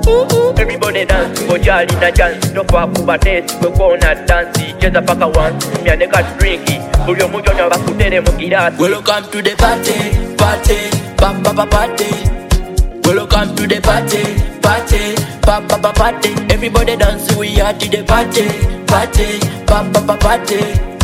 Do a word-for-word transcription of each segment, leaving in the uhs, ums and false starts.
Everybody dance, go jolly na chance. Don't fuck kuba test, go gonna dance. Cheza paka once, me and neka drinky. Bulio mucho na bakutere mugirasi. Welcome to the party, party, pa pa pa party. Welcome to the party, party, pa pa pa party. Everybody dance, we are to the party, party, pa pa pa party.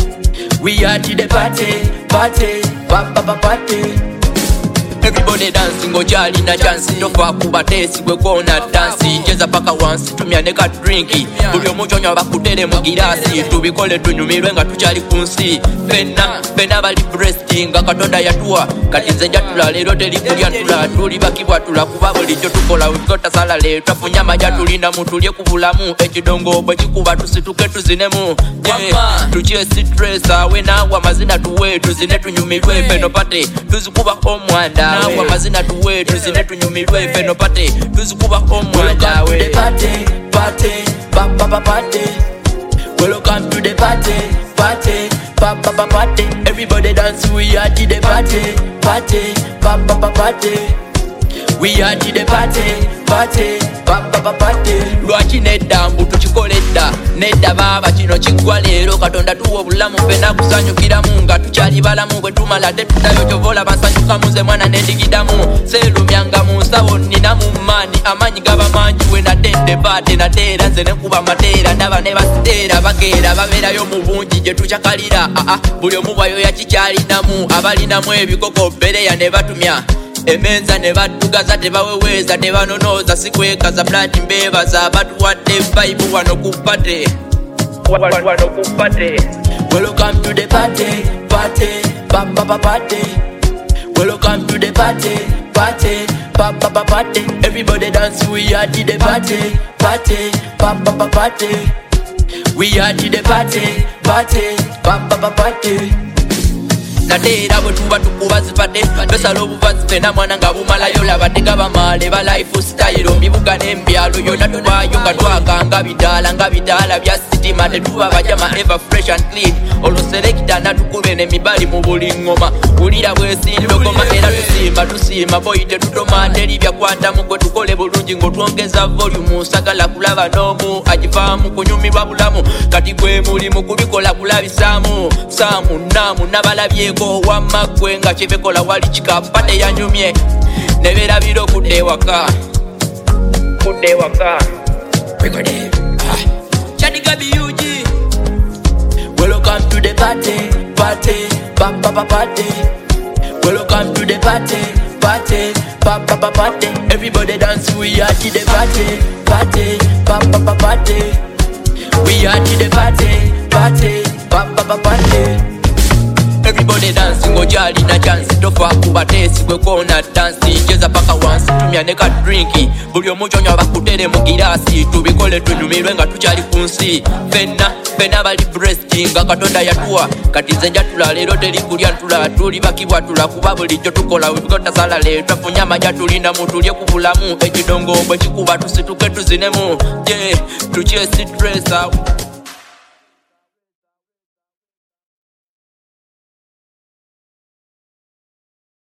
We are to the party, party, pa pa pa party. Everybody dancing, go jolly na chance. Don't fuck kuba test, we gonna dance. Cheza paka once, tumia neka drinky. Bulio mucho na bakutere mugirasi. Tubikole tunyumirwe nga tuchali kunsi. Fena, fena bali breasting. Katonda yatua, katinze jatula lero teli kulya tula. Tuli bakibwa tula kuba bulijjo tukola. Wikota sala le, twafunya maja tulina mutulie kubulamu. Ekidongo bwe kikuba tusituke tuzinemu. Yeah, tuchie stress awe nawa mazina tuwe. Tuzine tunyumirwe feno pate. Tuzikuba omwanda. Nawa mazina tuwe. Tuzine tunyumirwe feno pate. Tuzikuba omwanda we. Welcome to the party, party, pa pa pa party. Welcome to the party, party, pa pa pa party. Everybody dance, we are to the party, party, pa pa pa party. We are to the party, party, pa pa pa party. Lwaki nedda mbutu chikoledda, nedda baba kino kigwa leero. Katonda tuwa obulamu fena kusanyukiramu nga tukyali balamu. Bwe tumala tetudayo kyovola bansanyuka muze mwana nendigidamu. Seerumyanga mu nsawo nina mu maani amanyi gaba mangi we nadde paate nateera nze nekuba mateera. Ndaba ne basiteera bakeera babeerayo mu bungi gye tukyakalira. Aa buli omu bwayo yakikyalinamu abalinamu ebikoko bereya ne batumya emenza ne batugaza tebaweweza tebanonoza sikwekaza blati mbebaza batuwadde vibe wano ku party Wano ku party. Welcome to the party, party, pa pa pa party. Welcome to the party, party, pa pa pa party. Everybody dance, we are to the party, party, pa pa pa party. We are to the party, party, pa pa pa party. Nateera bwe tuba tukuba zipate tosala obuvazi fena mwana nga bumalayo laba tegaba male ba lifestyle omibuga n'embyalo yonna tubayo nga twaganga bitaala nga bitaala bya sitima tetuba bajama ever fresh and clean oluselekita natukube n'emibali mu buli ngoma wulira bwesindogoma era tusimba tusimba boyi tetutoma teri byakwatamu gwe tukole bulungi ng'otwongeza volume sagala kulaba n'omu agivaamu kunyumirwa bulamu kati gwe mulimu kubikola kulabisaamu saamu naamu nabalabye ko wamagwe nga kibikola wali kikapate yanyumye neberabira okudde waka Kudde waka. Rekode Chadiga B U G. Welcome to the party, party, pa pa pa party. Welcome to the party, party, pa pa pa party. Everybody dance, we are to the party, party, pa pa pa party. We are to the party, party, pa pa pa party. Everybody dancing, go jolly na chance. Don't fuck kuba test, we gonna dance. Cheza paka once, tumia neka drinky. Bulio mucho nya bakutere mugirasi. Tubikole tunyumirwe nga tukyali kunsi. Fena, fena bali breasting. Katonda yatua, katinze njatula lero teri kulya ntula. Tuli bakibwa tula kuba bulijjo tukola. Wibikota sala le, twafunya maja tulina mutulye kubulamu. Ekidongo bwe kikuba tusituke tuzinemu. Yeah, tuchie stress out.